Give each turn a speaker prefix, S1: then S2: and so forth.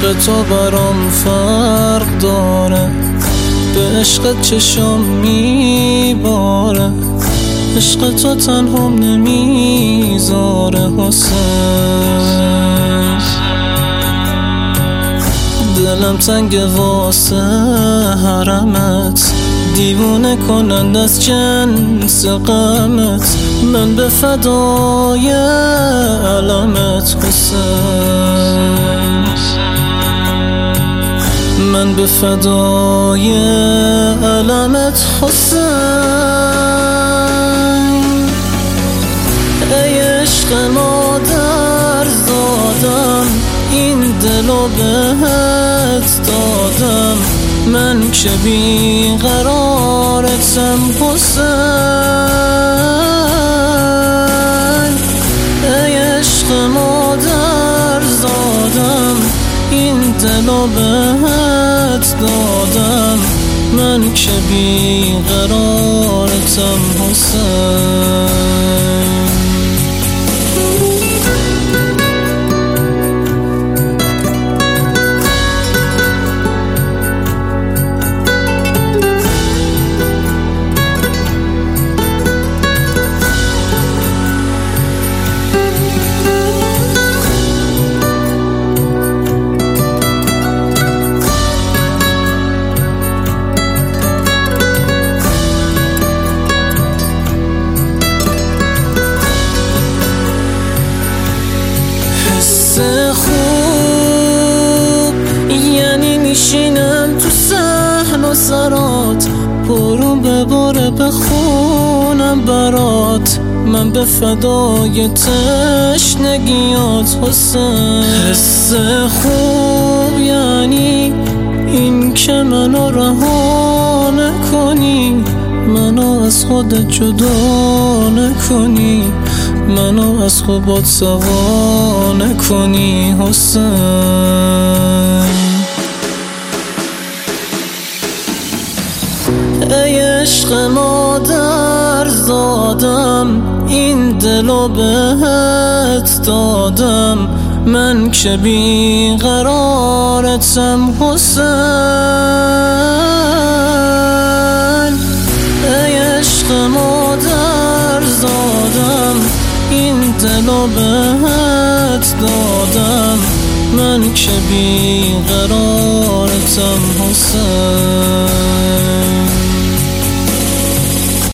S1: عشق تو برام فرق داره، به عشق چشم میباره، عشق تو تنهام نمیذاره حسین. دلم تنگ واسه حرمت، دیوونه کنند از جنس غمت، من به فدای علمت حسین، من به فدای علمت حسین. ای عشق مادر زادم، این دلو بهت دادم، من که بیقرارتم حسین. ای عشق مادر زادم، این دلو بهت دادم، من که بیقرارتم حسین. خوب یعنی میشینم تو صحن سرات، برون بباره بخونم برات، من به فدای تشنگیات حسین. حس خوب یعنی این که منو رها نکنی، منو از خودت جدا نکنی، منو از خوبات سوا نکنی حسین. ای عشق مادر زادم، این دلو بهت دادم، من که بیقرارتم حسین. ای عشق مادر زادم، این دلو بهت دادم، من که بیقرارتم حسین.